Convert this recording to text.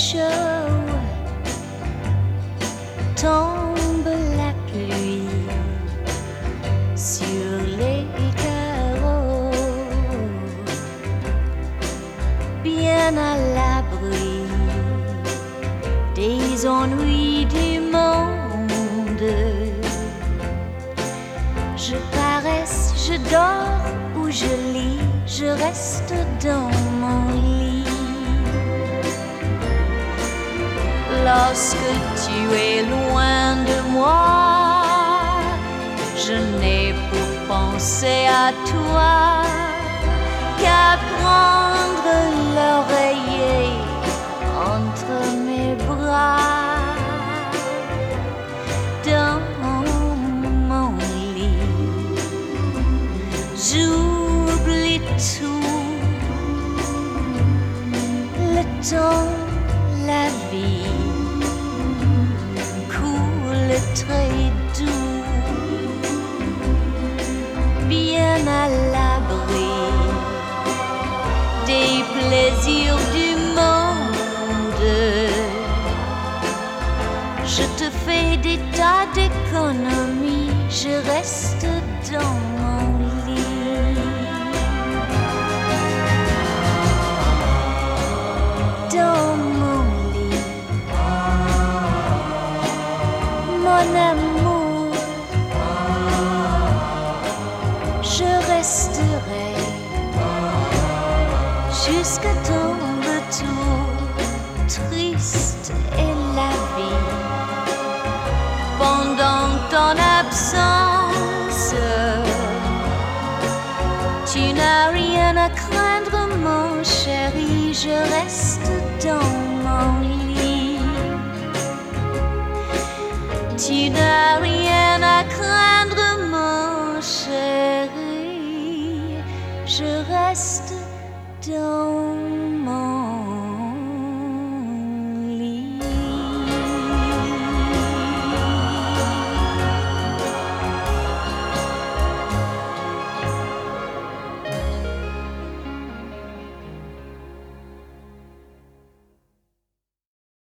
chaud, tombe la pluie sur les carreaux, bien à l'abri des ennuis du monde. Je caresse, je dors ou je lis, je reste dans mon lit. Lorsque tu es loin de moi, je n'ai pour penser à toi qu'à prendre l'oreiller entre mes bras. Dans mon lit, j'oublie tout, le temps, la vie coule très doux, bien à l'abri des plaisirs du monde. Je te fais des tas d'économies, je reste dans mon lit. Dans mon lit, mon amour, je resterai jusqu'à ton retour. Triste est la vie pendant ton absence. Tu n'as rien à craindre, mon chéri, je reste dans mon lit. Tu n'as rien à craindre, mon chéri, je reste dans